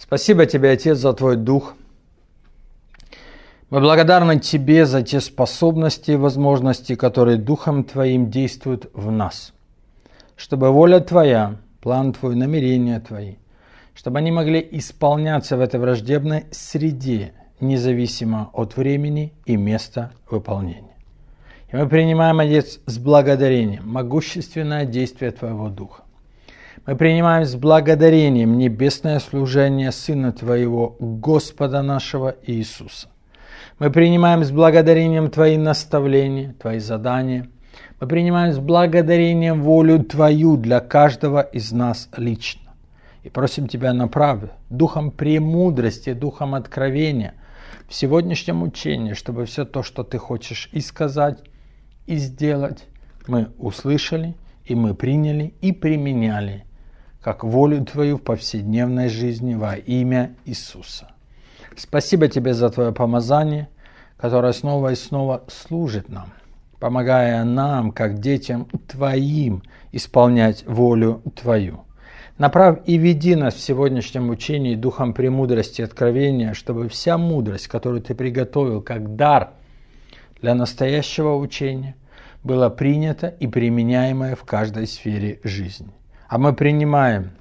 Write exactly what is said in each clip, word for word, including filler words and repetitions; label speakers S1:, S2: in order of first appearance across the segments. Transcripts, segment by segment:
S1: Спасибо Тебе, Отец, за Твой Дух. Мы благодарны Тебе за те способности и возможности, которые Духом Твоим действуют в нас, чтобы воля Твоя, план Твой, намерения Твои, чтобы они могли исполняться в этой враждебной среде, независимо от времени и места выполнения. И мы принимаем, Отец, с благодарением могущественное действие Твоего Духа. Мы принимаем с благодарением небесное служение Сына Твоего, Господа нашего Иисуса. Мы принимаем с благодарением Твои наставления, Твои задания. Мы принимаем с благодарением волю Твою для каждого из нас лично. И просим Тебя направь духом премудрости, духом откровения в сегодняшнем учении, чтобы все то, что Ты хочешь и сказать, и сделать, мы услышали, и мы приняли, и применяли, как волю Твою в повседневной жизни во имя Иисуса. Спасибо Тебе за Твое помазание, которое снова и снова служит нам, помогая нам, как детям Твоим, исполнять волю Твою. Направь и веди нас в сегодняшнем учении духом премудрости и откровения, чтобы вся мудрость, которую Ты приготовил как дар для настоящего учения, была принята и применяемая в каждой сфере жизни. А мы принимаем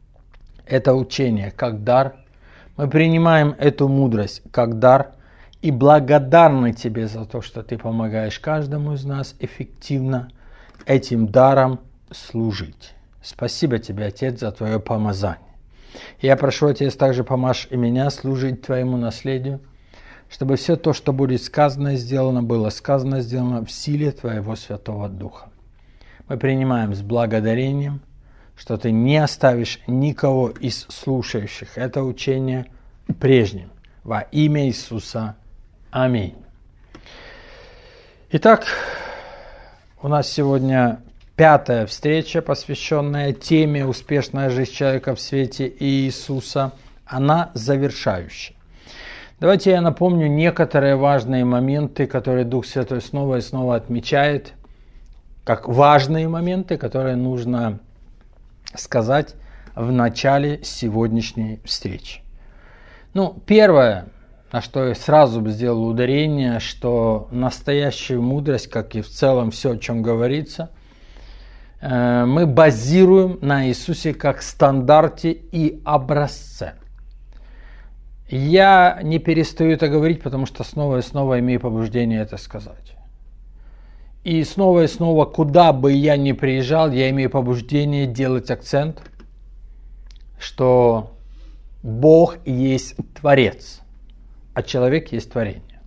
S1: это учение как дар, мы принимаем эту мудрость как дар и благодарны Тебе за то, что Ты помогаешь каждому из нас эффективно этим даром служить. Спасибо Тебе, Отец, за Твое помазание. Я прошу, Отец, также помажь и меня служить Твоему наследию, чтобы все то, что будет сказано и сделано, было сказано и сделано в силе Твоего Святого Духа. Мы принимаем с благодарением, что Ты не оставишь никого из слушающих это учение прежним. Во имя Иисуса. Аминь. Итак, у нас сегодня пятая встреча, посвященная теме «Успешная жизнь человека в свете Иисуса». Она завершающая. Давайте я напомню некоторые важные моменты, которые Дух Святой снова и снова отмечает, как важные моменты, которые нужно сказать в начале сегодняшней встречи. Ну, первое, на что я сразу бы сделал ударение, что настоящую мудрость, как и в целом все, о чем говорится, мы базируем на Иисусе как стандарте и образце. Я не перестаю это говорить, потому что снова и снова имею побуждение это сказать. И снова и снова, куда бы я ни приезжал, я имею побуждение делать акцент, что Бог есть Творец, а человек есть творение.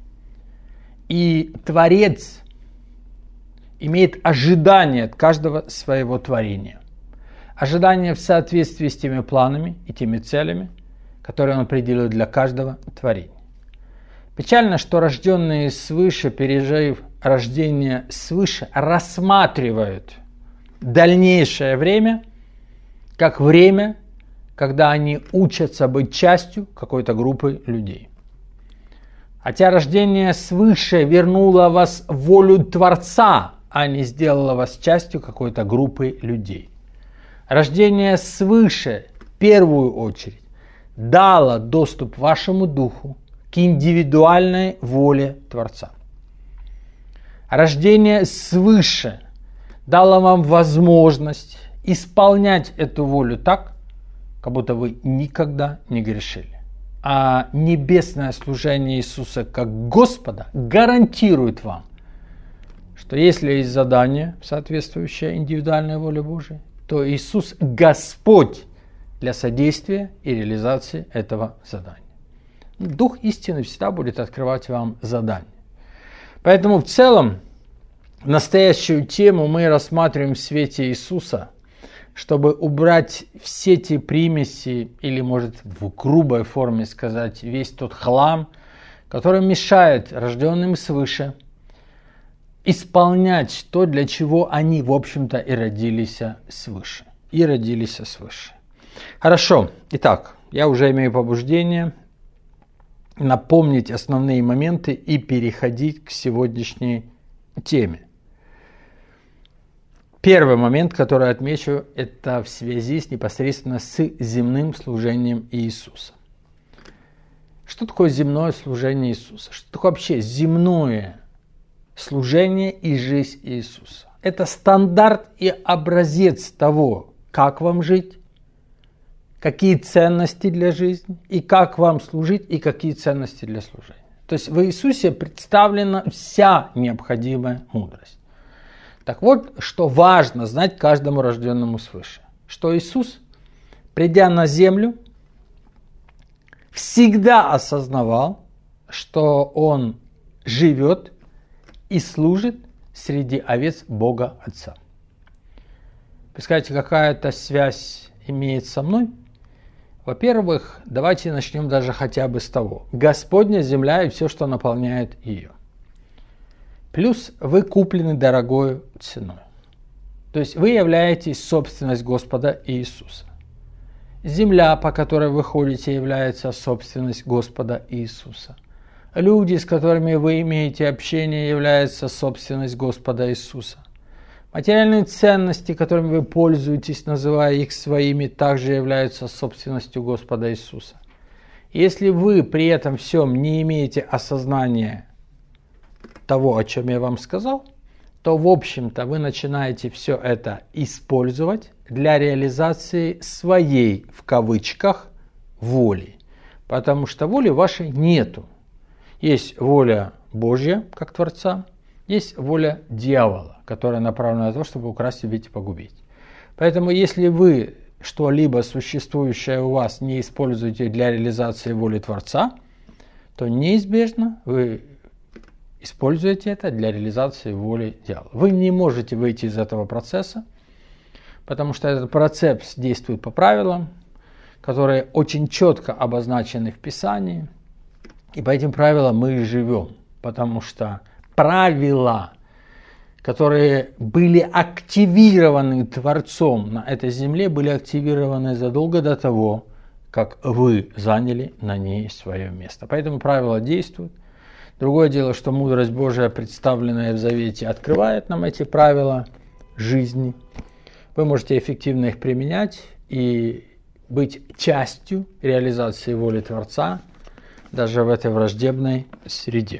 S1: И Творец имеет ожидание от каждого своего творения. Ожидание в соответствии с теми планами и теми целями, которые Он определил для каждого творения. Печально, что рожденные свыше, пережив рождение свыше, рассматривают дальнейшее время как время, когда они учатся быть частью какой-то группы людей. Хотя рождение свыше вернуло вас в волю Творца, а не сделало вас частью какой-то группы людей. Рождение свыше, в первую очередь, дало доступ вашему духу к индивидуальной воле Творца. Рождение свыше дало вам возможность исполнять эту волю так, как будто вы никогда не грешили. А небесное служение Иисуса как Господа гарантирует вам, что если есть задание, соответствующее индивидуальной воле Божией, то Иисус Господь для содействия и реализации этого задания. Дух истины всегда будет открывать вам задание. Поэтому в целом настоящую тему мы рассматриваем в свете Иисуса, чтобы убрать все те примеси, или, может, в грубой форме сказать, весь тот хлам, который мешает рожденным свыше исполнять то, для чего они, в общем-то, и родились свыше. И родились свыше. Хорошо. Итак, я уже имею побуждение напомнить основные моменты и переходить к сегодняшней теме. Первый момент, который отмечу, это в связи с непосредственно с земным служением Иисуса. Что такое земное служение Иисуса? Что такое вообще земное служение и жизнь Иисуса? Это стандарт и образец того, как вам жить, какие ценности для жизни, и как вам служить, и какие ценности для служения. То есть в Иисусе представлена вся необходимая мудрость. Так вот, что важно знать каждому рожденному свыше, что Иисус, придя на землю, всегда осознавал, что Он живет и служит среди овец Бога Отца. Представляете, какая-то связь имеет со мной? Во-первых, давайте начнем даже хотя бы с того. Господня земля и все, что наполняет ее. Плюс вы куплены дорогой ценой. То есть вы являетесь собственность Господа Иисуса. Земля, по которой вы ходите, является собственность Господа Иисуса. Люди, с которыми вы имеете общение, являются собственность Господа Иисуса. Материальные ценности, которыми вы пользуетесь, называя их своими, также являются собственностью Господа Иисуса. Если вы при этом всем не имеете осознания того, о чем я вам сказал, то, в общем-то, вы начинаете все это использовать для реализации своей, в кавычках, воли. Потому что воли вашей нету. Есть воля Божья, как Творца, есть воля дьявола, которая направлена на то, чтобы украсть, убить и погубить. Поэтому, если вы что-либо существующее у вас не используете для реализации воли Творца, то неизбежно вы используете это для реализации воли дьявола. Вы не можете выйти из этого процесса, потому что этот процесс действует по правилам, которые очень четко обозначены в Писании. И по этим правилам мы и живем, потому что правила, которые были активированы Творцом на этой земле, были активированы задолго до того, как вы заняли на ней свое место. Поэтому правила действуют. Другое дело, что мудрость Божия, представленная в Завете, открывает нам эти правила жизни. Вы можете эффективно их применять и быть частью реализации воли Творца даже в этой враждебной среде.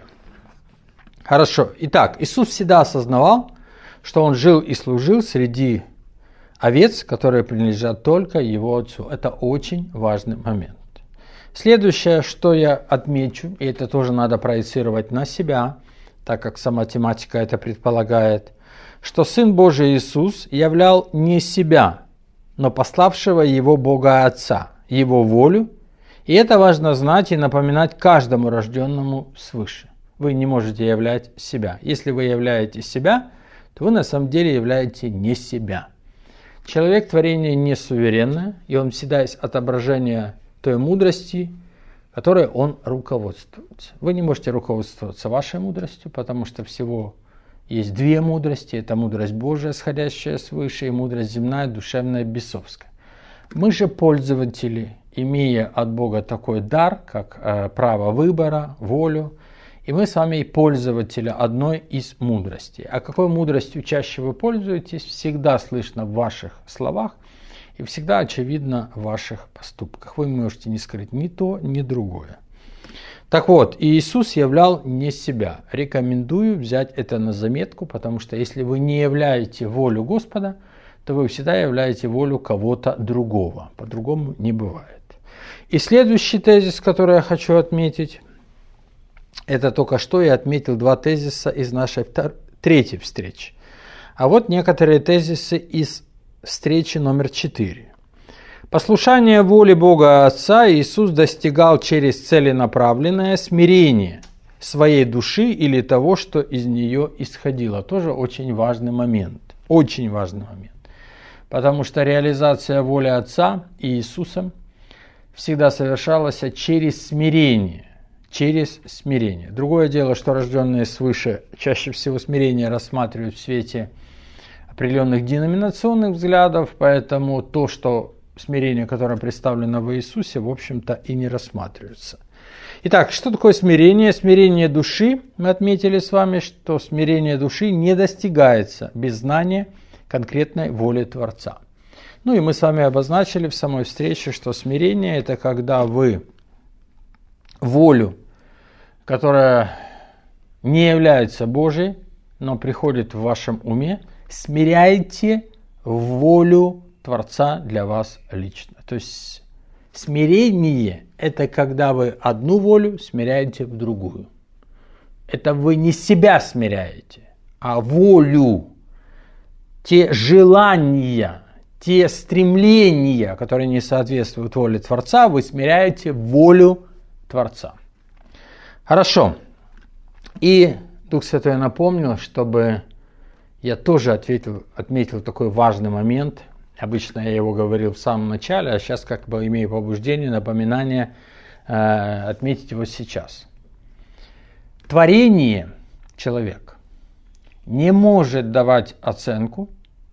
S1: Хорошо. Итак, Иисус всегда осознавал, что Он жил и служил среди овец, которые принадлежат только Его Отцу. Это очень важный момент. Следующее, что я отмечу, и это тоже надо проецировать на себя, так как сама тематика это предполагает, что Сын Божий Иисус являл не себя, но пославшего Его Бога Отца, Его волю, и это важно знать и напоминать каждому рожденному свыше. Вы не можете являть себя. Если вы являете себя, то вы на самом деле являете не себя. Человек творение не суверенное, и он всегда есть отображение той мудрости, которой он руководствуется. Вы не можете руководствоваться вашей мудростью, потому что всего есть две мудрости. Это мудрость Божия, сходящая свыше, и мудрость земная, душевная, бесовская. Мы же пользователи, имея от Бога такой дар, как э, право выбора, волю, и мы с вами пользователи одной из мудростей. А какой мудростью чаще вы пользуетесь, всегда слышно в ваших словах и всегда очевидно в ваших поступках. Вы можете не скрыть ни то, ни другое. Так вот, Иисус являл не себя. Рекомендую взять это на заметку, потому что если вы не являете волю Господа, то вы всегда являете волю кого-то другого. По-другому не бывает. И следующий тезис, который я хочу отметить, это только что я отметил два тезиса из нашей втор... третьей встречи. А вот некоторые тезисы из встречи номер четыре. Послушание воле Бога Отца Иисус достигал через целенаправленное смирение своей души или того, что из нее исходило. Тоже очень важный момент. Очень важный момент. Потому что реализация воли Отца и Иисуса всегда совершалась через смирение. Через смирение. Другое дело, что рожденные свыше чаще всего смирение рассматривают в свете определенных деноминационных взглядов, поэтому то, что смирение, которое представлено в Иисусе, в общем-то и не рассматривается. Итак, что такое смирение? Смирение души. Мы отметили с вами, что смирение души не достигается без знания конкретной воле Творца. Ну и мы с вами обозначили в самой встрече, что смирение – это когда вы волю, которая не является Божией, но приходит в вашем уме, смиряете в волю Творца для вас лично. То есть смирение – это когда вы одну волю смиряете в другую. Это вы не себя смиряете, а волю, те желания, те стремления, которые не соответствуют воле Творца, вы смиряете волю Творца. Хорошо. И Дух Святой напомнил, чтобы я тоже ответил, отметил такой важный момент. Обычно я его говорил в самом начале, а сейчас как бы имею побуждение, напоминание э, отметить его сейчас. Творение человек не может давать оценку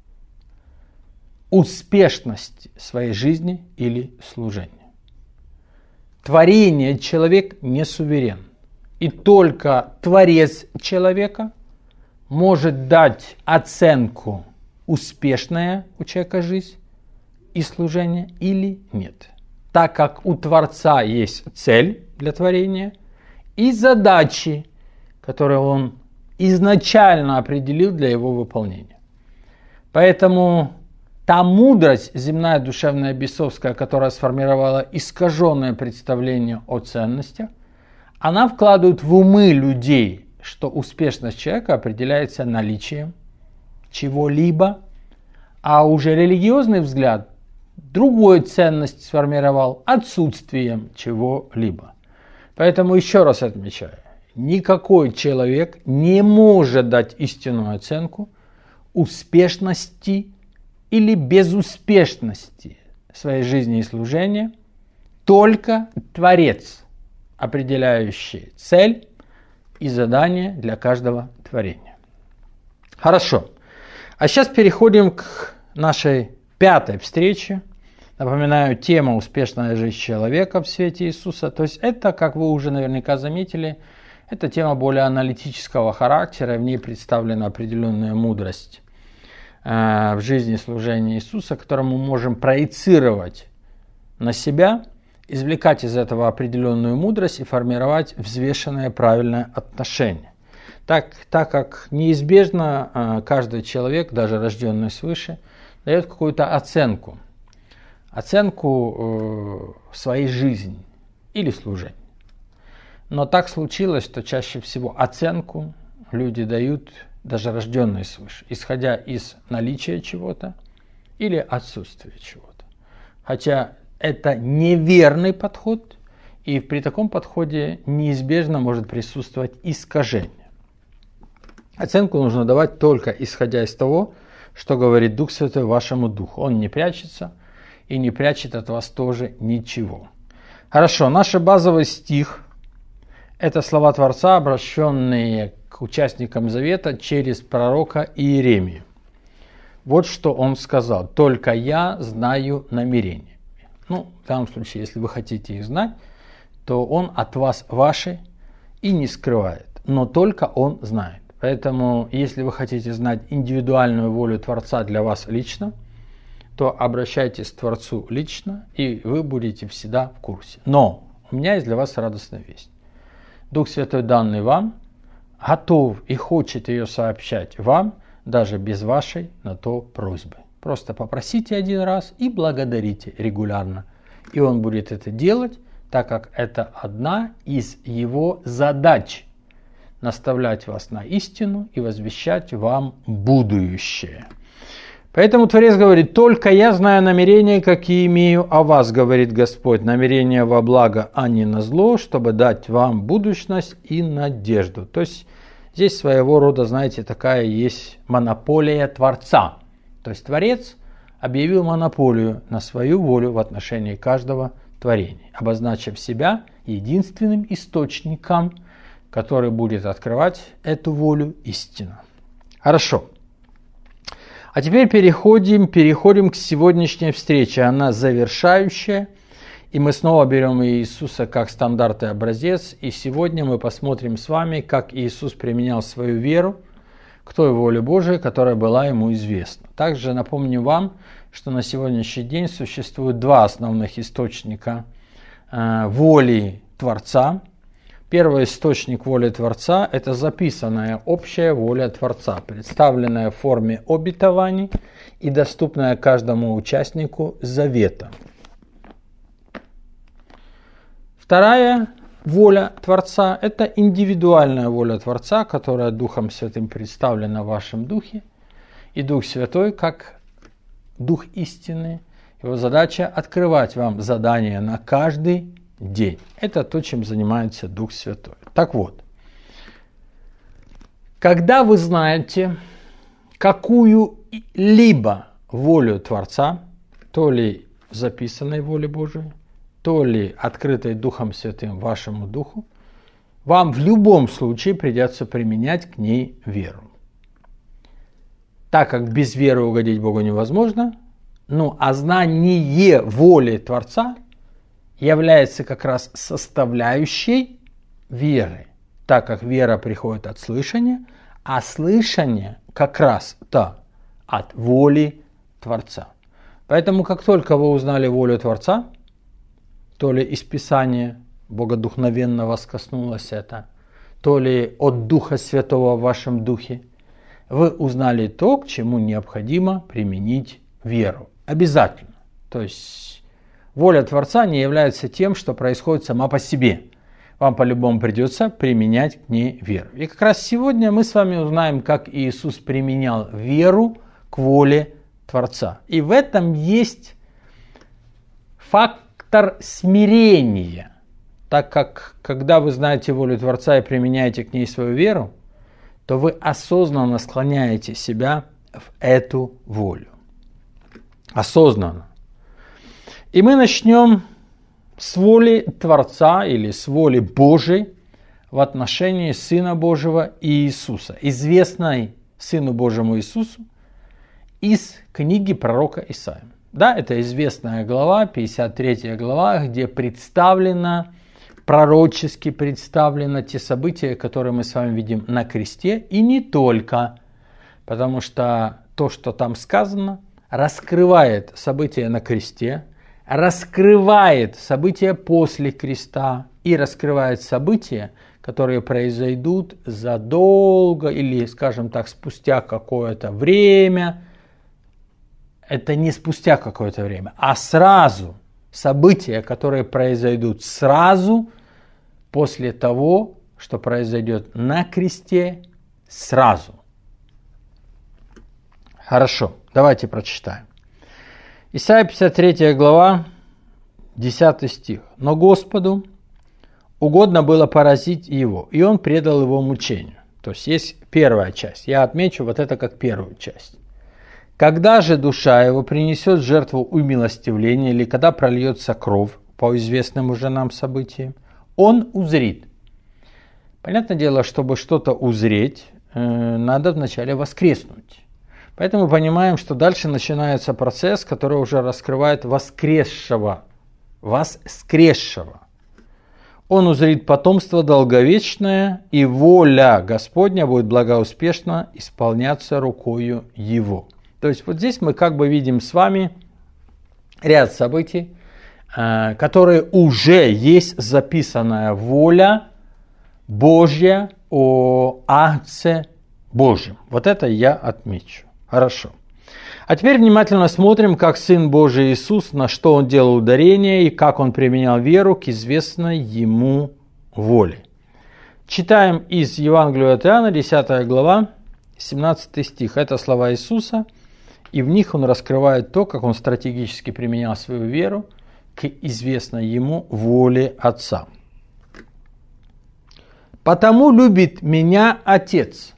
S1: успешности своей жизни или служения. Творение человек не суверен. И только Творец человека может дать оценку, успешная у человека жизнь и служение или нет. Так как у Творца есть цель для творения и задачи, которые он изначально определил для его выполнения. Поэтому та мудрость земная, душевная, бесовская, которая сформировала искаженное представление о ценностях, она вкладывает в умы людей, что успешность человека определяется наличием чего-либо, а уже религиозный взгляд другую ценность сформировал отсутствием чего-либо. Поэтому еще раз отмечаю, никакой человек не может дать истинную оценку успешности или безуспешности своей жизни и служения, только Творец, определяющий цель и задание для каждого творения. Хорошо. А сейчас переходим к нашей пятой встрече. Напоминаю, тема «Успешная жизнь человека в свете Иисуса». То есть это, как вы уже наверняка заметили, это тема более аналитического характера. В ней представлена определенная мудрость э, в жизни и служении Иисуса, которую мы можем проецировать на себя, извлекать из этого определенную мудрость и формировать взвешенное правильное отношение. Так, так как неизбежно э, каждый человек, даже рожденный свыше, дает какую-то оценку. Оценку э, своей жизни или служения. Но так случилось, что чаще всего оценку люди дают, даже рожденные свыше, исходя из наличия чего-то или отсутствия чего-то. Хотя это неверный подход, и при таком подходе неизбежно может присутствовать искажение. Оценку нужно давать только исходя из того, что говорит Дух Святой вашему Духу. Он не прячется и не прячет от вас тоже ничего. Хорошо, наш базовый стих – это слова Творца, обращенные к участникам Завета через пророка Иеремию. Вот что он сказал: «Только я знаю намерения». Ну, в данном случае, если вы хотите их знать, то он от вас ваши и не скрывает, но только он знает. Поэтому, если вы хотите знать индивидуальную волю Творца для вас лично, то обращайтесь к Творцу лично, и вы будете всегда в курсе. Но у меня есть для вас радостная весть. Дух Святой, данный вам, готов и хочет ее сообщать вам, даже без вашей на то просьбы. Просто попросите один раз и благодарите регулярно. И он будет это делать, так как это одна из его задач – наставлять вас на истину и возвещать вам будущее. Поэтому Творец говорит: «Только я знаю намерения, какие имею о вас, говорит Господь, намерения во благо, а не на зло, чтобы дать вам будущность и надежду». То есть здесь своего рода, знаете, такая есть монополия Творца. То есть Творец объявил монополию на свою волю в отношении каждого творения, обозначив себя единственным источником, который будет открывать эту волю истинно. Хорошо. А теперь переходим, переходим к сегодняшней встрече. Она завершающая. И мы снова берем Иисуса как стандарт и образец. И сегодня мы посмотрим с вами, как Иисус применял свою веру к той воле Божией, которая была ему известна. Также напомню вам, что на сегодняшний день существует два основных источника э, воли Творца. Первый источник воли Творца – это записанная общая воля Творца, представленная в форме обетований и доступная каждому участнику завета. Вторая воля Творца – это индивидуальная воля Творца, которая Духом Святым представлена в вашем духе. И Дух Святой, как Дух истины, его задача – открывать вам задания на каждый день. Это то, чем занимается Дух Святой. Так вот, когда вы знаете какую-либо волю Творца, то ли записанной воли Божией, то ли открытой Духом Святым вашему Духу, вам в любом случае придется применять к ней веру. Так как без веры угодить Богу невозможно, ну а знание воли Творца является как раз составляющей веры, так как вера приходит от слышания, а слышание как раз-то от воли Творца. Поэтому как только вы узнали волю Творца, то ли из Писания богодухновенно вас коснулось это, то ли от Духа Святого в вашем духе, вы узнали то, к чему необходимо применить веру. Обязательно. То есть воля Творца не является тем, что происходит сама по себе. Вам по-любому придется применять к ней веру. И как раз сегодня мы с вами узнаем, как Иисус применял веру к воле Творца. И в этом есть фактор смирения. Так как, когда вы знаете волю Творца и применяете к ней свою веру, то вы осознанно склоняете себя в эту волю. Осознанно. И мы начнем с воли Творца или с воли Божией в отношении Сына Божьего Иисуса, известной Сыну Божьему Иисусу из книги пророка Исаии. Да, это известная глава, пятьдесят третья глава, где представлено, пророчески представлены те события, которые мы с вами видим на кресте, и не только, потому что то, что там сказано, раскрывает события на кресте, раскрывает события после креста и раскрывает события, которые произойдут задолго или, скажем так, спустя какое-то время. Это не спустя какое-то время, а сразу. События, которые произойдут сразу после того, что произойдет на кресте, сразу. Хорошо, давайте прочитаем. Исайя пятьдесят третья глава, десятый стих. «Но Господу угодно было поразить его, и он предал его мучению». То есть есть первая часть. Я отмечу вот это как первую часть. «Когда же душа его принесет жертву умилостивления, или когда прольется кровь по известным уже нам событиям, он узрит». Понятное дело, чтобы что-то узреть, надо вначале воскреснуть. Поэтому понимаем, что дальше начинается процесс, который уже раскрывает воскресшего, воскресшего. Он узрит потомство долговечное, и воля Господня будет благоуспешно исполняться рукою его. То есть вот здесь мы как бы видим с вами ряд событий, которые уже есть записанная воля Божья о акте Божьем. Вот это я отмечу. Хорошо. А теперь внимательно смотрим, как Сын Божий Иисус, на что Он делал ударение и как Он применял веру к известной Ему воле. Читаем из Евангелия от Иоанна, десятая глава, семнадцатый стих. Это слова Иисуса, и в них Он раскрывает то, как Он стратегически применял свою веру к известной Ему воле Отца. «Потому любит меня Отец».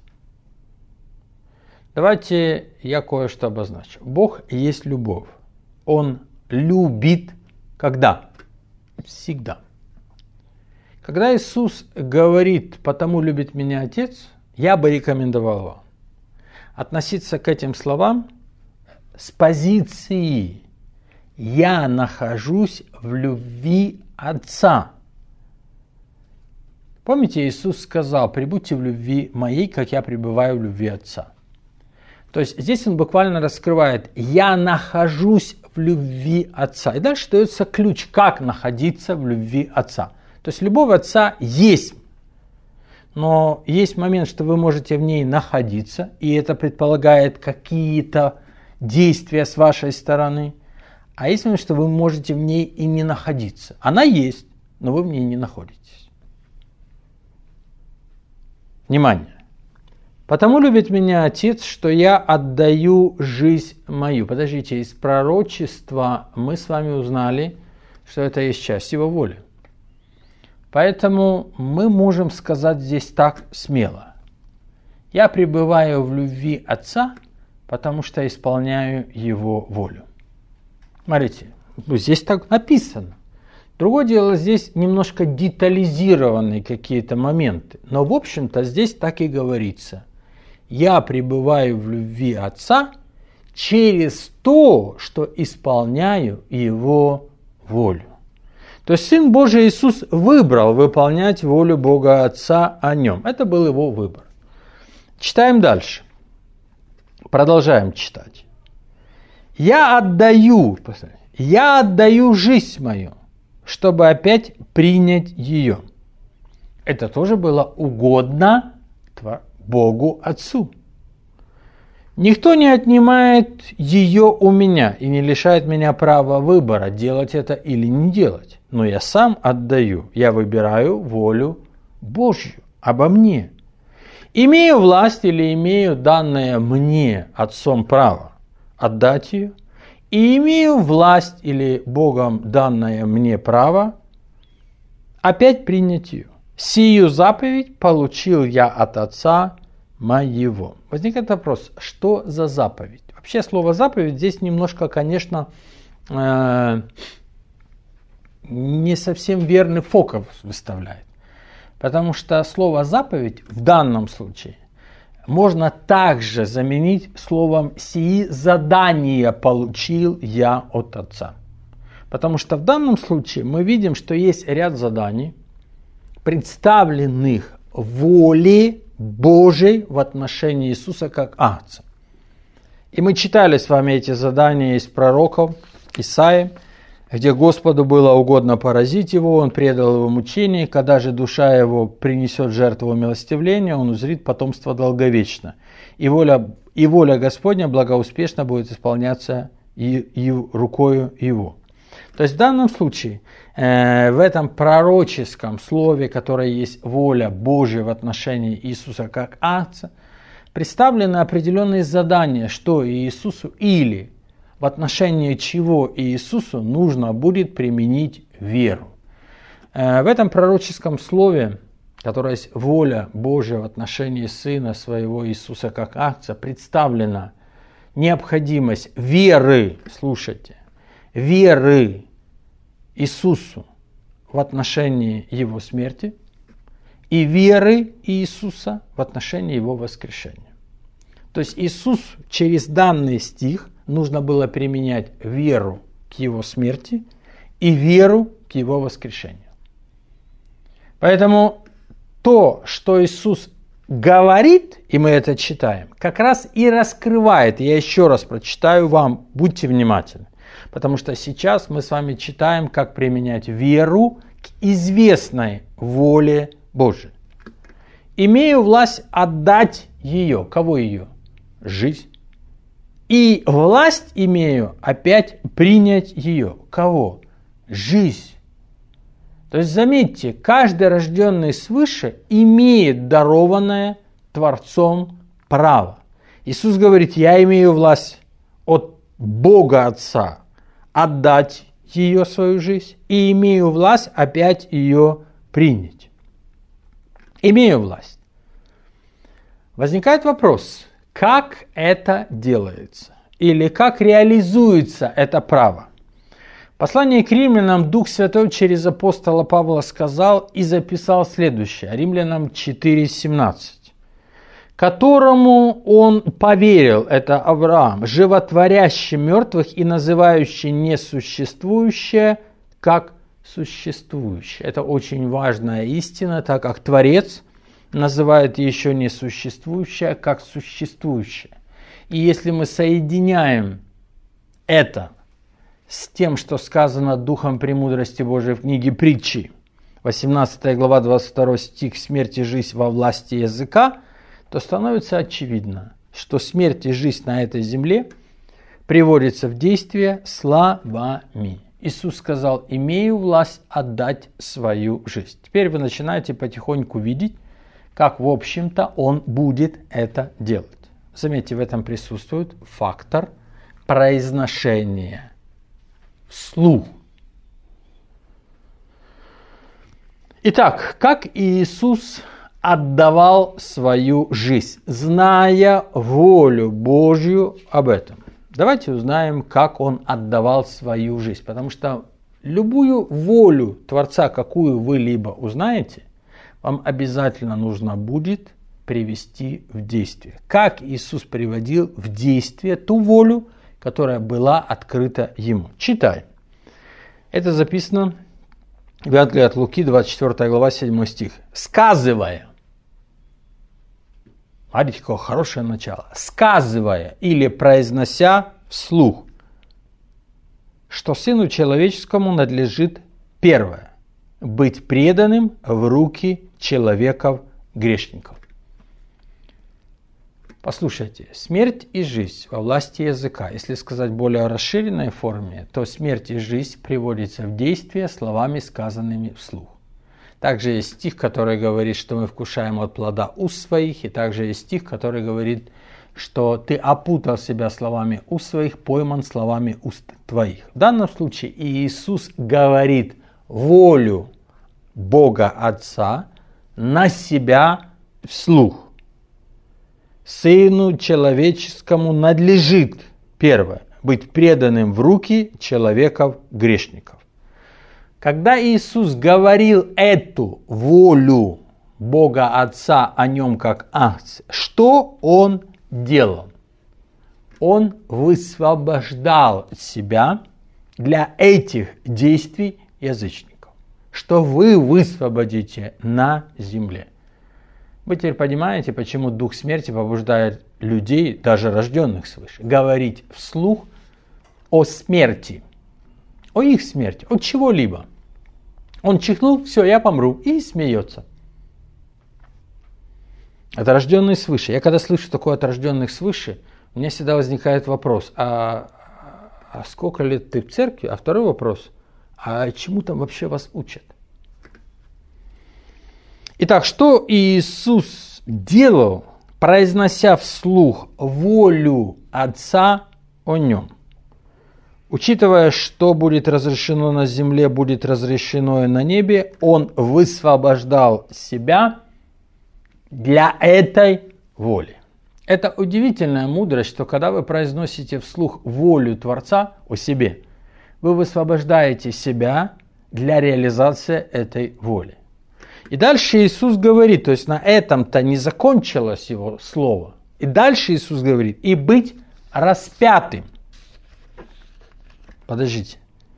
S1: Давайте я кое-что обозначу. Бог есть любовь. Он любит когда? Всегда. Когда Иисус говорит «потому любит меня Отец», я бы рекомендовал вам относиться к этим словам с позиции «я нахожусь в любви Отца». Помните, Иисус сказал: «Пребудьте в любви моей, как я пребываю в любви Отца». То есть здесь он буквально раскрывает: «Я нахожусь в любви Отца». И дальше дается ключ, как находиться в любви Отца. То есть любовь Отца есть. Но есть момент, что вы можете в ней находиться, и это предполагает какие-то действия с вашей стороны. А есть момент, что вы можете в ней и не находиться. Она есть, но вы в ней не находитесь. Внимание! «Потому любит меня Отец, что я отдаю жизнь мою». Подождите, из пророчества мы с вами узнали, что это есть часть Его воли. Поэтому мы можем сказать здесь так смело: «Я пребываю в любви Отца, потому что исполняю Его волю». Смотрите, здесь так написано. Другое дело, здесь немножко детализированные какие-то моменты. Но в общем-то здесь так и говорится: «Я пребываю в любви Отца через то, что исполняю Его волю». То есть Сын Божий Иисус выбрал выполнять волю Бога Отца о Нем. Это был Его выбор. Читаем дальше. Продолжаем читать. «Я отдаю, я отдаю жизнь мою, чтобы опять принять ее». Это тоже было угодно Богу Отцу. «Никто не отнимает ее у меня и не лишает меня права выбора, делать это или не делать. Но я сам отдаю, я выбираю волю Божью обо мне. Имею власть или имею данное мне Отцом право отдать ее, и имею власть или Богом данное мне право опять принять ее. Сию заповедь получил я от Отца моего». Возникает вопрос: что за заповедь? Вообще слово «заповедь» здесь немножко, конечно, э, не совсем верный фокус выставляет. Потому что слово «заповедь» в данном случае можно также заменить словом «сии задания получил я от Отца». Потому что в данном случае мы видим, что есть ряд заданий, представленных воле Божией в отношении Иисуса как Агнца. И мы читали с вами эти задания из пророков Исаии, где Господу было угодно поразить его, он предал его мучению, когда же душа его принесет жертву милостивления, он узрит потомство долговечно. И воля, и воля Господня благоуспешно будет исполняться и, и рукою его. То есть в данном случае, э, в этом пророческом слове, которое есть воля Божия в отношении Иисуса как Агнца, представлены определенные задания, что Иисусу или в отношении чего Иисусу нужно будет применить веру. Э, в этом пророческом слове, которое есть воля Божия в отношении Сына Своего Иисуса как Агнца, представлена необходимость веры, слушайте, веры Иисусу в отношении Его смерти и веры Иисуса в отношении Его воскрешения. То есть Иисус через данный стих нужно было применять веру к Его смерти и веру к Его воскрешению. Поэтому то, что Иисус говорит, и мы это читаем, как раз и раскрывает. Я еще раз прочитаю вам, будьте внимательны. Потому что сейчас мы с вами читаем, как применять веру к известной воле Божией. «Имею власть отдать ее». Кого ее? Жизнь. «И власть имею опять принять ее». Кого? Жизнь. То есть заметьте, каждый рожденный свыше имеет дарованное Творцом право. Иисус говорит: «Я имею власть от Бога Отца отдать ее, свою жизнь, и имею власть опять ее принять». Имею власть. Возникает вопрос, как это делается? Или как реализуется это право? В послании к римлянам Дух Святой через апостола Павла сказал и записал следующее. Римлянам четыре семнадцать. «Которому он поверил», это Авраам, «животворящий мертвых и называющий несуществующее как существующее. Это очень важная истина, так как Творец называет еще не существующее, а как существующее. И если мы соединяем это с тем, что сказано Духом премудрости Божией в книге Притчи, восемнадцатая глава, двадцать второй стих, «Смерть и жизнь во власти языка», то становится очевидно, что смерть и жизнь на этой земле приводится в действие словами. Иисус сказал: «Имею власть отдать свою жизнь». Теперь вы начинаете потихоньку видеть, как, в общем-то, Он будет это делать. Заметьте, в этом присутствует фактор произношения вслух. Итак, как Иисус отдавал свою жизнь, зная волю Божью об этом? Давайте узнаем, как Он отдавал свою жизнь, потому что любую волю Творца, какую вы либо узнаете, вам обязательно нужно будет привести в действие. Как Иисус приводил в действие ту волю, которая была открыта Ему. Читаем. Это записано в Евангелии от Луки, двадцать четвёртая глава, седьмой стих. «Сказывая». Смотрите, какое хорошее начало. «Сказывая» или произнося вслух, что Сыну Человеческому надлежит первое – быть преданным в руки человеков-грешников. Послушайте, смерть и жизнь во власти языка. Если сказать в более расширенной форме, то смерть и жизнь приводятся в действие словами, сказанными вслух. Также есть стих, который говорит, что мы вкушаем от плода уст своих, и также есть стих, который говорит, что ты опутал себя словами уст своих, пойман словами уст твоих. В данном случае Иисус говорит волю Бога Отца на себя вслух. Сыну Человеческому надлежит, первое, быть преданным в руки человеков-грешников. Когда Иисус говорил эту волю Бога Отца о нем как акт, что Он делал? Он высвобождал себя для этих действий язычников, что вы высвободите на земле. Вы теперь понимаете, почему дух смерти побуждает людей, даже рожденных свыше, говорить вслух о смерти, о их смерти, от чего-либо. Он чихнул, все, я помру, и смеется. Это рожденные свыше. Я когда слышу такое от рожденных свыше, у меня всегда возникает вопрос, а, а сколько лет ты в церкви? А второй вопрос, а чему там вообще вас учат? Итак, что Иисус делал, произнося вслух волю Отца о нем? Учитывая, что будет разрешено на земле, будет разрешено и на небе, Он высвобождал себя для этой воли. Это удивительная мудрость, что когда вы произносите вслух волю Творца о себе, вы высвобождаете себя для реализации этой воли. И дальше Иисус говорит, то есть на этом-то не закончилось Его слово. И дальше Иисус говорит, и быть распятым. Подождите.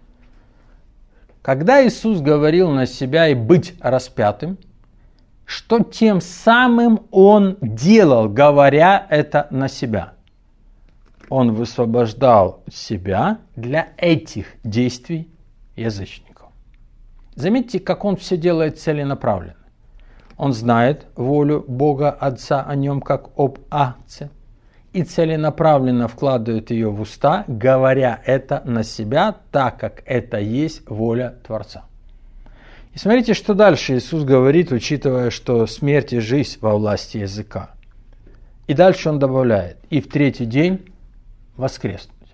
S1: Когда Иисус говорил на себя и быть распятым, что тем самым Он делал, говоря это на себя? Он высвобождал себя для этих действий язычников. Заметьте, как Он все делает целенаправленно. Он знает волю Бога Отца о нем как об акте и целенаправленно вкладывает ее в уста, говоря это на себя, так как это есть воля Творца. И смотрите, что дальше Иисус говорит, учитывая, что смерть и жизнь во власти языка. И дальше Он добавляет, и в третий день воскреснуть.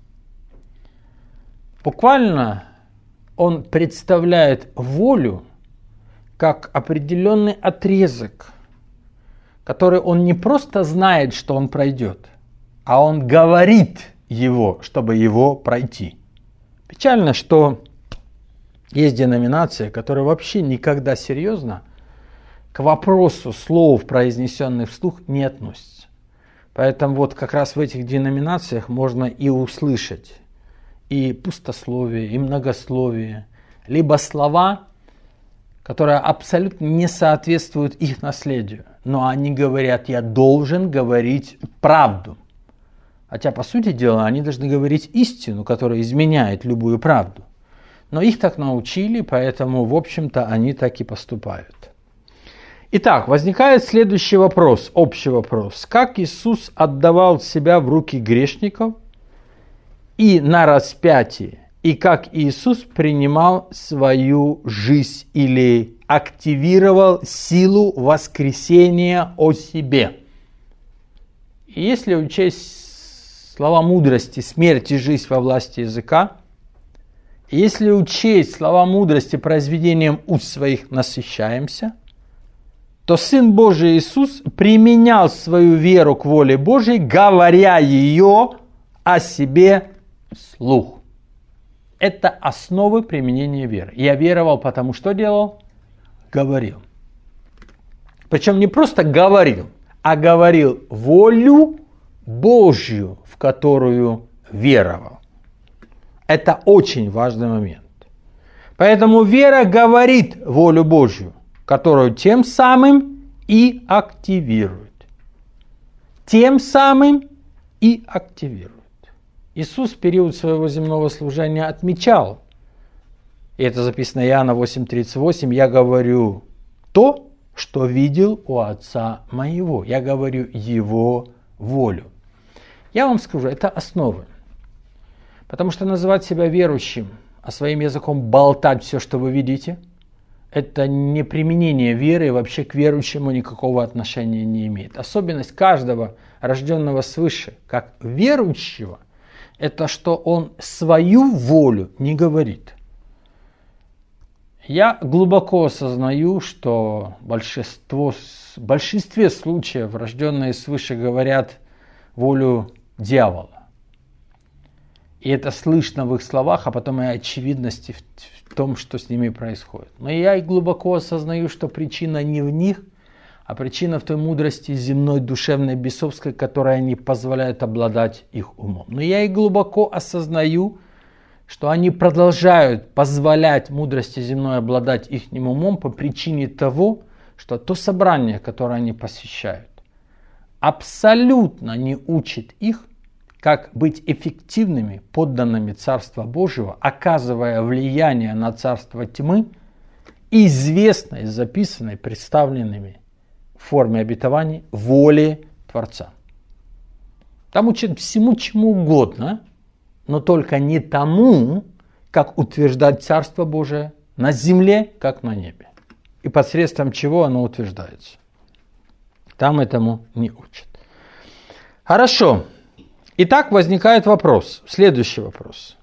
S1: Буквально Он представляет волю как определенный отрезок, который он не просто знает, что он пройдет, а он говорит его, чтобы его пройти. Печально, что есть деноминации, которые вообще никогда серьезно к вопросу слов, произнесенных вслух, не относятся. Поэтому вот как раз в этих деноминациях можно и услышать и пустословие, и многословие, либо слова, которые абсолютно не соответствуют их наследию. Но они говорят: я должен говорить правду. Хотя, по сути дела, они должны говорить истину, которая изменяет любую правду. Но их так научили, поэтому, в общем-то, они так и поступают. Итак, возникает следующий вопрос, общий вопрос. Как Иисус отдавал себя в руки грешников и на распятии? И как Иисус принимал свою жизнь или активировал силу воскресения о себе? И если учесть слова мудрости «смерть и жизнь во власти языка», если учесть слова мудрости произведением уст своих насыщаемся, то Сын Божий Иисус применял свою веру к воле Божией, говоря ее о себе вслух. Это основы применения веры. Я веровал, потому что делал? Говорил. Причем не просто говорил, а говорил волю Божью, в которую веровал. Это очень важный момент. Поэтому вера говорит волю Божью, которую тем самым и активирует. Тем самым и активирует. Иисус в период своего земного служения отмечал, и это записано Иоанна восемь тридцать восемь, «Я говорю то, что видел у Отца моего». Я говорю Его волю. Я вам скажу, это основы. Потому что называть себя верующим, а своим языком болтать все, что вы видите, это не применение веры, и вообще к верующему никакого отношения не имеет. Особенность каждого рожденного свыше, как верующего, это что он свою волю не говорит. Я глубоко осознаю, что большинство, в большинстве случаев рожденные свыше говорят волю дьявола. И это слышно в их словах, а потом и очевидности в том, что с ними происходит. Но я и глубоко осознаю, что причина не в них, а причина в той мудрости земной, душевной, бесовской, которая не позволяет обладать их умом. Но я и глубоко осознаю, что они продолжают позволять мудрости земной обладать их умом по причине того, что то собрание, которое они посещают, абсолютно не учит их, как быть эффективными подданными Царства Божьего, оказывая влияние на царство тьмы, известной, записанной, представленными в форме обетований воле Творца. Там учат всему чему угодно, но только не тому, как утверждать Царство Божие на земле, как на небе. И посредством чего оно утверждается. Там этому не учат. Хорошо. Итак, возникает вопрос, следующий вопрос.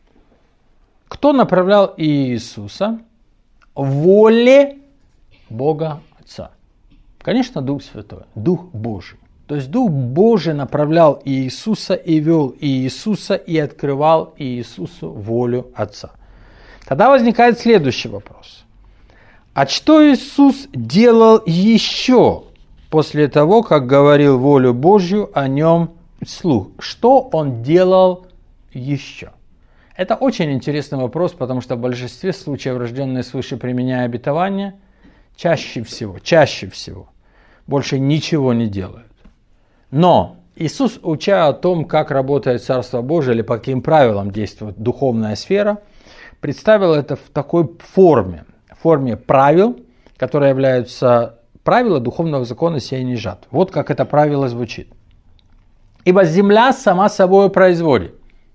S1: Кто направлял Иисуса в воле Бога Отца? Конечно, Дух Святой, Дух Божий. То есть Дух Божий направлял Иисуса и вел Иисуса и открывал Иисусу волю Отца. Тогда возникает следующий вопрос. А что Иисус делал еще после того, как говорил волю Божью о нем вслух? Что он делал еще? Это очень интересный вопрос, потому что в большинстве случаев рожденные свыше, применяя обетование, чаще всего, чаще всего, больше ничего не делают. Но Иисус, уча о том, как работает Царство Божие или по каким правилам действует духовная сфера, представил это в такой форме, в форме правил, которые являются правила духовного закона сеяния и жатвы. Вот как это правило звучит. Ибо земля сама собой производит.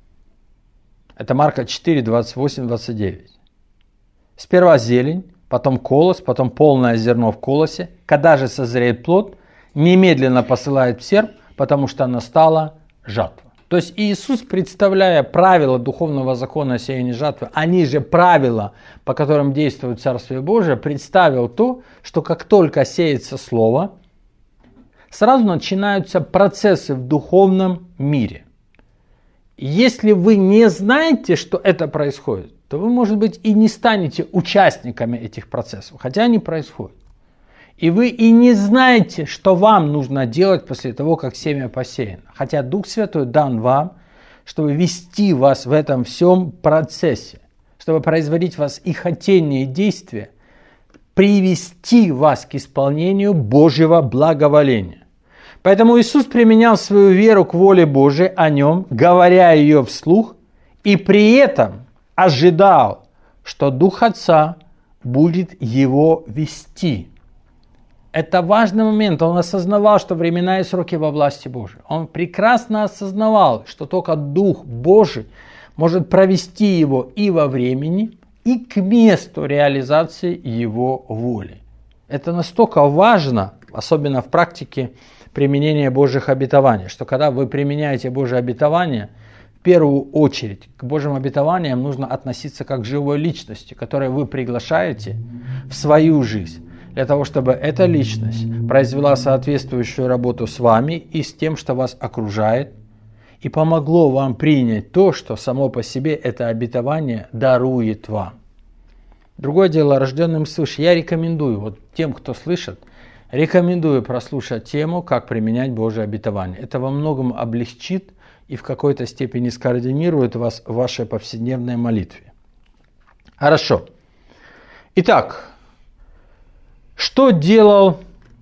S1: Это Марка четыре, двадцать восемь, двадцать девять. Сперва зелень, потом колос, потом полное зерно в колосе. Когда же созреет плод, немедленно посылает в серп, потому что настала жатва. То есть Иисус, представляя правила духовного закона сеяния и жатвы, они же правила, по которым действует Царствие Божие, представил то, что как только сеется слово, сразу начинаются процессы в духовном мире. Если вы не знаете, что это происходит, то вы, может быть, и не станете участниками этих процессов, хотя они происходят. И вы и не знаете, что вам нужно делать после того, как семя посеяно. Хотя Дух Святой дан вам, чтобы вести вас в этом всем процессе, чтобы производить в вас и хотение, и действие, привести вас к исполнению Божьего благоволения. Поэтому Иисус применял свою веру к воле Божией о нем, говоря ее вслух, и при этом ожидал, что Дух Отца будет его вести. Это важный момент. Он осознавал, что времена и сроки во власти Божией. Он прекрасно осознавал, что только Дух Божий может провести его и во времени, и к месту реализации его воли. Это настолько важно, особенно в практике применения Божьих обетований, что когда вы применяете Божьи обетования, в первую очередь к Божьим обетованиям нужно относиться как к живой личности, которую вы приглашаете в свою жизнь, для того, чтобы эта личность произвела соответствующую работу с вами и с тем, что вас окружает, и помогло вам принять то, что само по себе это обетование дарует вам. Другое дело, рожденным свыше. Я рекомендую, вот тем, кто слышит, рекомендую прослушать тему, как применять Божие обетование. Это во многом облегчит и в какой-то степени скоординирует вас в вашей повседневной молитве. Хорошо. Итак, что делал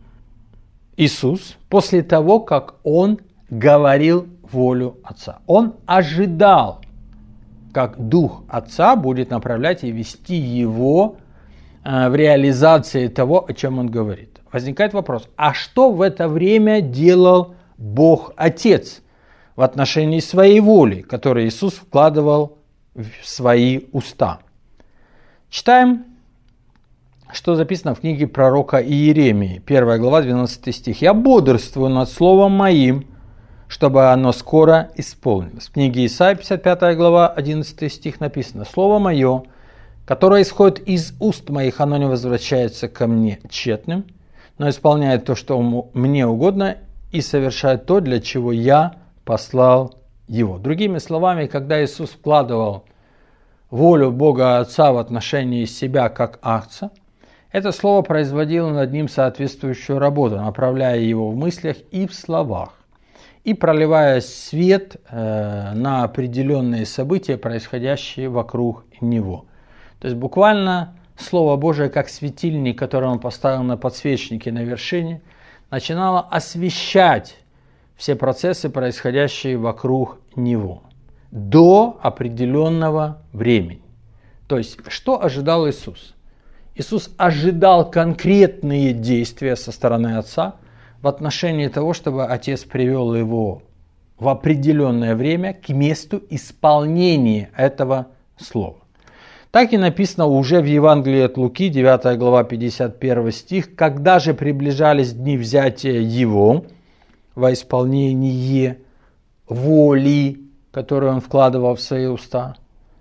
S1: Иисус после того, как Он говорил волю Отца? Он ожидал, как Дух Отца будет направлять и вести его в реализации того, о чем Он говорит. Возникает вопрос, а что в это время делал Бог Отец в отношении своей воли, которую Иисус вкладывал в свои уста? Читаем, что записано в книге пророка Иеремии, первая глава, двенадцатый стих. «Я бодрствую над словом моим, чтобы оно скоро исполнилось». В книге Исаии, пятьдесят пятая глава, одиннадцатый стих написано: «Слово мое, которое исходит из уст моих, оно не возвращается ко мне тщетным, но исполняет то, что мне угодно, и совершает то, для чего я послал его». Другими словами, когда Иисус вкладывал волю Бога Отца в отношении себя как акция, это слово производило над ним соответствующую работу, направляя его в мыслях и в словах, и проливая свет э, на определенные события, происходящие вокруг него. То есть буквально Слово Божие, как светильник, который он поставил на подсвечнике на вершине, начинало освещать все процессы, происходящие вокруг него, до определенного времени. То есть, что ожидал Иисус? Иисус ожидал конкретные действия со стороны Отца в отношении того, чтобы Отец привел его в определенное время к месту исполнения этого слова. Так и написано уже в Евангелии от Луки, девятая глава, пятьдесят первый стих: «Когда же приближались дни взятия Его во исполнение воли, которую Он вкладывал в свои уста,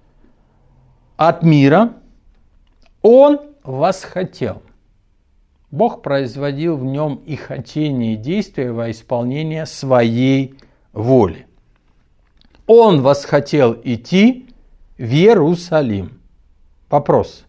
S1: от мира, Он восхотел». Бог производил в нем и хотение, и действия во исполнение своей воли. Он восхотел идти в Иерусалим. Вопрос.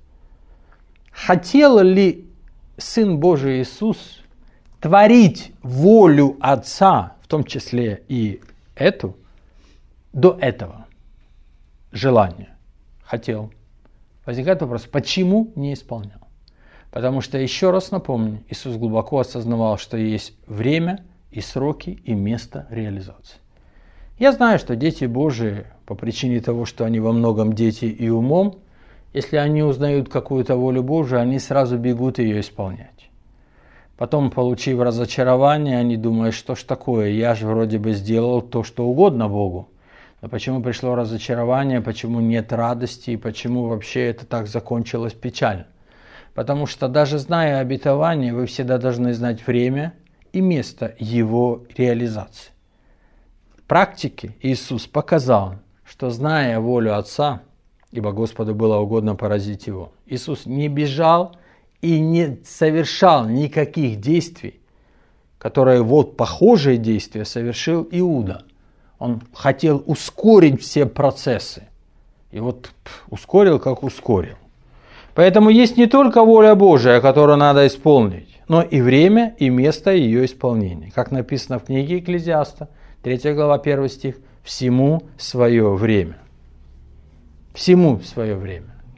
S1: Хотел ли Сын Божий Иисус творить волю Отца, в том числе и эту, до этого желания? Хотел. Возникает вопрос, почему не исполнял? Потому что, еще раз напомню, Иисус глубоко осознавал, что есть время и сроки и место реализации. Я знаю, что дети Божии, по причине того, что они во многом дети и умом, если они узнают какую-то волю Божию, они сразу бегут ее исполнять. Потом, получив разочарование, они думают, что ж такое, я же вроде бы сделал то, что угодно Богу. Но почему пришло разочарование, почему нет радости, и почему вообще это так закончилось печально? Потому что даже зная обетование, вы всегда должны знать время и место его реализации. В практике Иисус показал, что, зная волю Отца, ибо Господу было угодно поразить его, Иисус не бежал и не совершал никаких действий, которые вот похожие действия совершил Иуда. Он хотел ускорить все процессы. И вот ускорил, как ускорил. Поэтому есть не только воля Божия, которую надо исполнить, но и время, и место ее исполнения. Как написано в книге Экклезиаста, третья глава, первый стих: «Всему свое время». Всему свое время.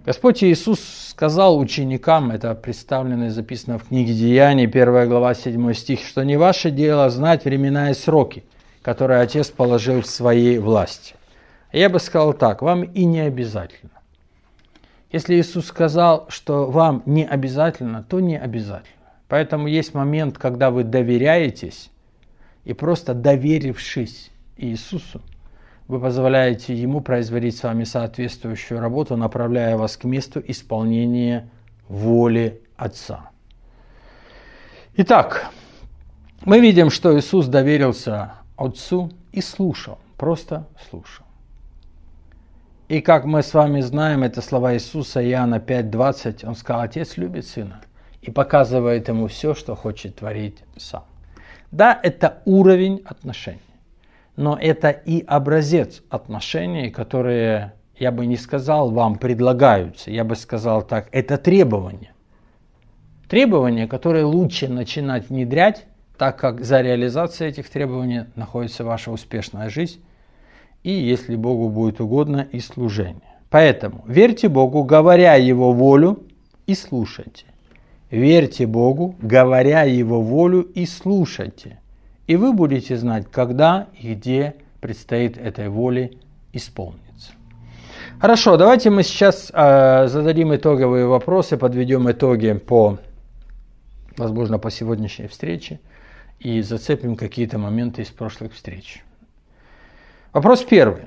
S1: Господь Иисус сказал ученикам, это представлено и записано в книге Деяний, первая глава, седьмой стих, что не ваше дело знать времена и сроки, которые Отец положил в своей власти. Я бы сказал так, вам и не обязательно. Если Иисус сказал, что вам не обязательно, то не обязательно. Поэтому есть момент, когда вы доверяетесь, и просто доверившись Иисусу, вы позволяете Ему производить с вами соответствующую работу, направляя вас к месту исполнения воли Отца. Итак, мы видим, что Иисус доверился Отцу и слушал, просто слушал. И как мы с вами знаем, это слова Иисуса, Иоанна пять двадцать, Он сказал, Отец любит Сына и показывает Ему все, что хочет творить Сам. Да, это уровень отношений. Но это и образец отношений, которые, я бы не сказал, вам предлагаются. Я бы сказал так, это требования. Требования, которые лучше начинать внедрять, так как за реализацией этих требований находится ваша успешная жизнь. И, если Богу будет угодно, и служение. Поэтому верьте Богу, говоря Его волю, и слушайте. Верьте Богу, говоря Его волю, и слушайте. И вы будете знать, когда и где предстоит этой воле исполниться. Хорошо, давайте мы сейчас э, зададим итоговые вопросы, подведем итоги по, возможно, по сегодняшней встрече и зацепим какие-то моменты из прошлых встреч. Вопрос первый.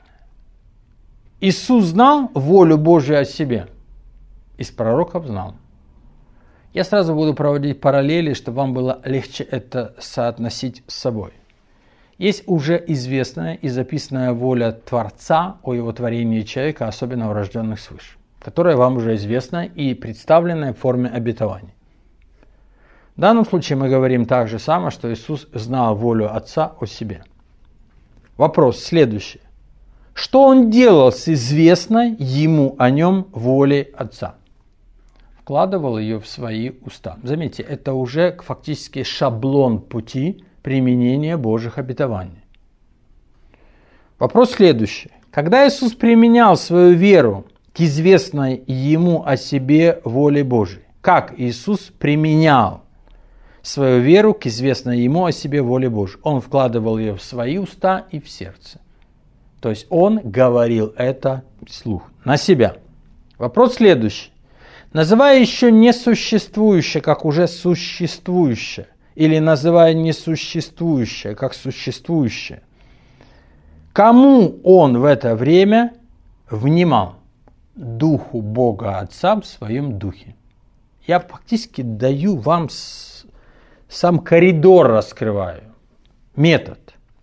S1: Иисус знал волю Божию о себе? Из пророков знал. Я сразу буду проводить параллели, чтобы вам было легче это соотносить с собой. Есть уже известная и записанная воля Творца о Его творении человека, особенно у рожденных свыше, которая вам уже известна и представлена в форме обетований. В данном случае мы говорим так же самое, что Иисус знал волю Отца о себе. Вопрос следующий. Что Он делал с известной Ему о Нем волей Отца? Вкладывал ее в свои уста. Заметьте, это уже фактически шаблон пути применения Божьих обетований. Вопрос следующий. Когда Иисус применял свою веру к известной Ему о себе воле Божией, как Иисус применял свою веру к известной Ему о себе воле Божией? Он вкладывал ее в свои уста и в сердце. То есть Он говорил это вслух, на себя. Вопрос следующий. Называя еще несуществующее, как уже существующее, или называя несуществующее, как существующее, кому он в это время внимал? Духу Бога Отца в своем духе. Я фактически даю вам сам коридор, раскрываю, метод.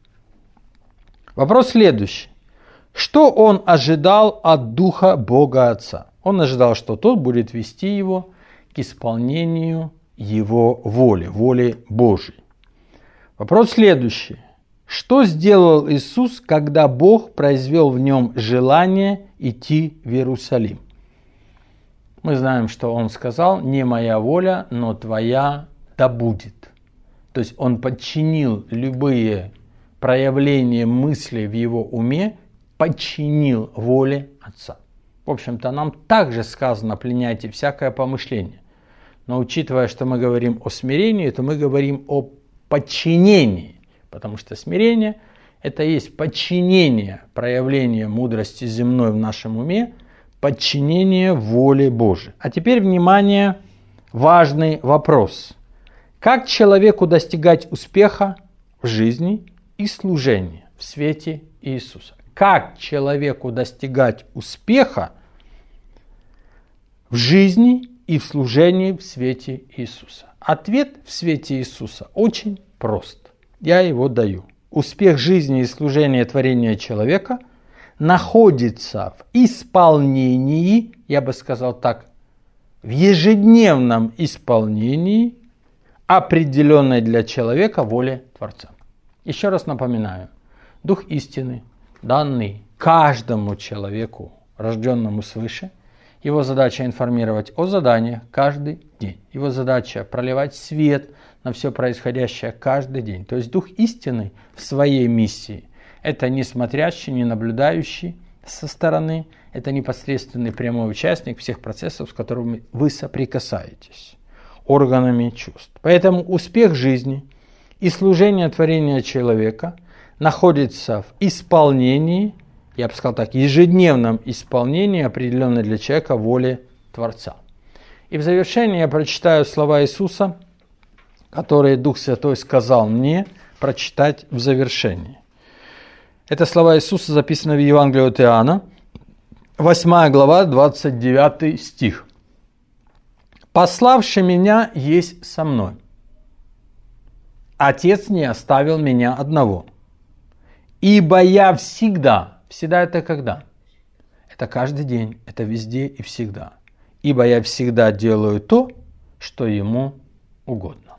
S1: Вопрос следующий. Что он ожидал от Духа Бога Отца? Он ожидал, что тот будет вести его к исполнению его воли, воли Божьей. Вопрос следующий. Что сделал Иисус, когда Бог произвел в нем желание идти в Иерусалим? Мы знаем, что он сказал, не моя воля, но твоя да будет. То есть он подчинил любые проявления мыслей в его уме, подчинил воле Отца. В общем-то, нам также сказано, пленяйте всякое помышление. Но учитывая, что мы говорим о смирении, то мы говорим о подчинении. Потому что смирение – это есть подчинение, проявление мудрости земной в нашем уме, подчинение воле Божией. А теперь, внимание, важный вопрос. Как человеку достигать успеха в жизни и служении в свете Иисуса? Как человеку достигать успеха в жизни и в служении в свете Иисуса? Ответ в свете Иисуса очень прост. Я его даю. Успех жизни и служения творения человека находится в исполнении, я бы сказал так, в ежедневном исполнении определенной для человека воли Творца. Еще раз напоминаю, Дух истины, данный каждому человеку, рожденному свыше, его задача информировать о заданиях каждый день. Его задача проливать свет на все происходящее каждый день. То есть Дух истины в своей миссии – это не смотрящий, не наблюдающий со стороны, это непосредственный прямой участник всех процессов, с которыми вы соприкасаетесь, органами чувств. Поэтому успех жизни и служение творения человека находится в исполнении, я бы сказал так, ежедневном исполнении определенной для человека воли Творца. И в завершение я прочитаю слова Иисуса, которые Дух Святой сказал мне прочитать в завершении. Это слова Иисуса записаны в Евангелии от Иоанна, восьмая глава, двадцать девятый стих. «Пославший меня есть со мной. Отец не оставил меня одного. Ибо я всегда, всегда это когда? Это каждый день, это везде и всегда. Ибо я всегда делаю то, что ему угодно».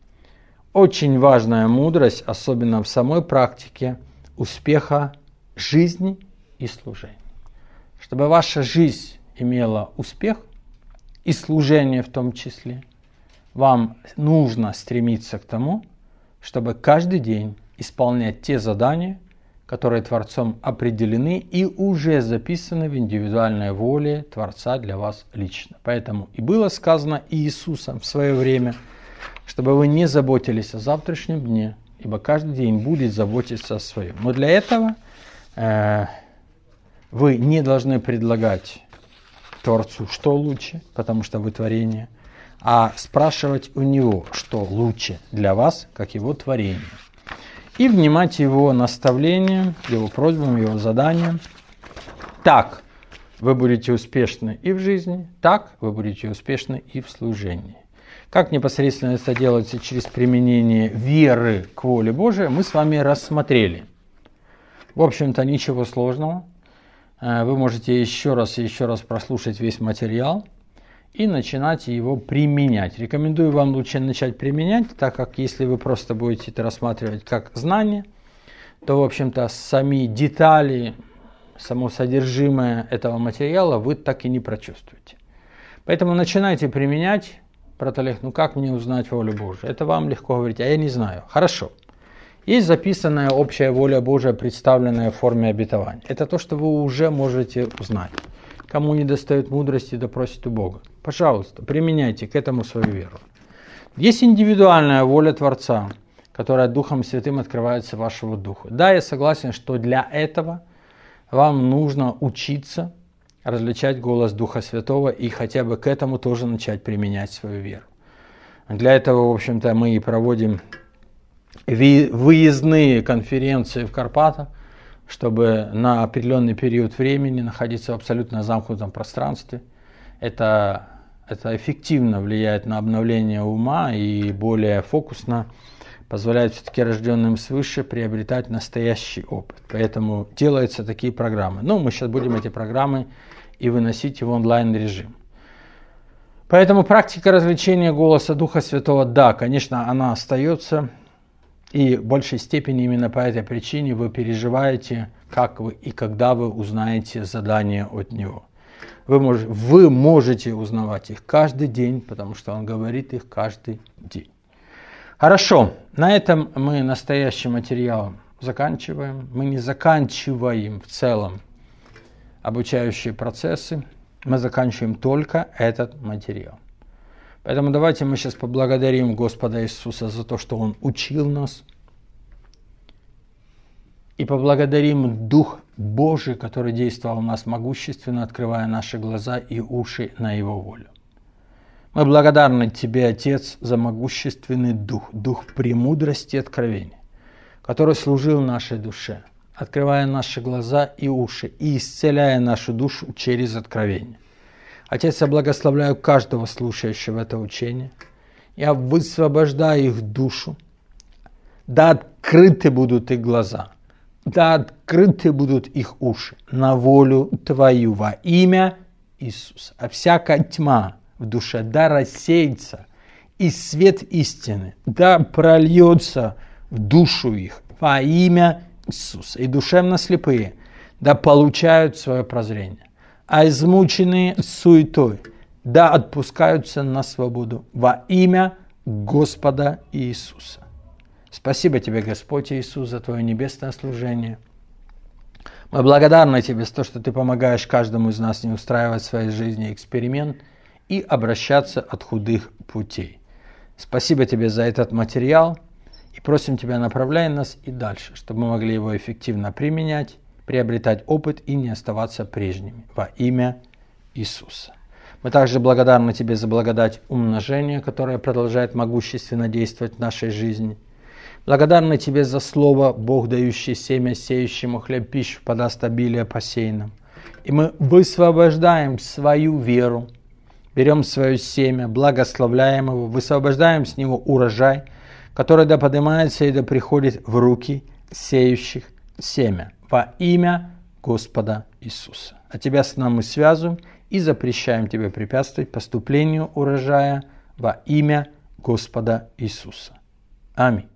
S1: Очень важная мудрость, особенно в самой практике успеха жизни и служения. Чтобы ваша жизнь имела успех, и служение в том числе, вам нужно стремиться к тому, чтобы каждый день исполнять те задания, которые Творцом определены и уже записаны в индивидуальной воле Творца для вас лично. Поэтому и было сказано Иисусом в свое время, чтобы вы не заботились о завтрашнем дне, ибо каждый день будет заботиться о своем. Но для этого э, вы не должны предлагать Творцу, что лучше, потому что вы творение, а спрашивать у Него, что лучше для вас, как Его творение. И внимать Его наставлениям, Его просьбам, Его заданиям. Так вы будете успешны и в жизни, так вы будете успешны и в служении. Как непосредственно это делается через применение веры к воле Божией, мы с вами рассмотрели. В общем-то, ничего сложного. Вы можете еще раз и еще раз прослушать весь материал и начинать его применять. Рекомендую вам лучше начать применять, так как если вы просто будете это рассматривать как знание, то, в общем-то, сами детали, само содержимое этого материала вы так и не прочувствуете. Поэтому начинайте применять. Брат Олег, ну как мне узнать волю Божию? Это вам легко говорить, а я не знаю. Хорошо. Есть записанная общая воля Божия, представленная в форме обетования. Это то, что вы уже можете узнать. Кому не достает мудрости, да просит у Бога. Пожалуйста, применяйте к этому свою веру. Есть индивидуальная воля Творца, которая Духом Святым открывается вашему духу. Да, я согласен, что для этого вам нужно учиться различать голос Духа Святого и хотя бы к этому тоже начать применять свою веру. Для этого, в общем-то, мы и проводим выездные конференции в Карпатах, чтобы на определенный период времени находиться в абсолютно замкнутом пространстве. Это, это эффективно влияет на обновление ума и более фокусно позволяет все-таки рожденным свыше приобретать настоящий опыт. Поэтому делаются такие программы. Ну, мы сейчас будем эти программы и выносить в онлайн-режим. Поэтому практика развлечения голоса Духа Святого, да, конечно, она остается. И в большей степени именно по этой причине вы переживаете, как вы и когда вы узнаете задание от Него. Вы, мож, вы можете узнавать их каждый день, потому что Он говорит их каждый день. Хорошо, на этом мы настоящий материал заканчиваем. Мы не заканчиваем в целом обучающие процессы, мы заканчиваем только этот материал. Поэтому давайте мы сейчас поблагодарим Господа Иисуса за то, что Он учил нас. И поблагодарим Дух Божий, который действовал в нас могущественно, открывая наши глаза и уши на Его волю. Мы благодарны Тебе, Отец, за могущественный Дух, Дух премудрости и откровения, который служил нашей душе, открывая наши глаза и уши и исцеляя нашу душу через откровение. Отец, я благословляю каждого слушающего это учение. Я высвобождаю их душу. Да открыты будут их глаза. Да открыты будут их уши на волю Твою во имя Иисуса. А всякая тьма в душе да рассеется, и свет истины да прольется в душу их во имя Иисуса. И душевно слепые да получают свое прозрение. А измученные суетой да отпускаются на свободу во имя Господа Иисуса. Спасибо Тебе, Господь Иисус, за Твое небесное служение. Мы благодарны Тебе за то, что Ты помогаешь каждому из нас не устраивать в своей жизни эксперимент и обращаться от худых путей. Спасибо Тебе за этот материал и просим Тебя, направляй нас и дальше, чтобы мы могли его эффективно применять, приобретать опыт и не оставаться прежними. Во имя Иисуса. Мы также благодарны Тебе за благодать умножения, которая продолжает могущественно действовать в нашей жизни. Благодарны Тебе за слово, Бог, дающий семя, сеющему хлеб, пищу, подаст обилие посеянным. И мы высвобождаем свою веру, берем свое семя, благословляем его, высвобождаем с него урожай, который да поднимается и да приходит в руки сеющих семя. Во имя Господа Иисуса. А Тебя с нами связываем и запрещаем Тебе препятствовать поступлению урожая во имя Господа Иисуса. Аминь.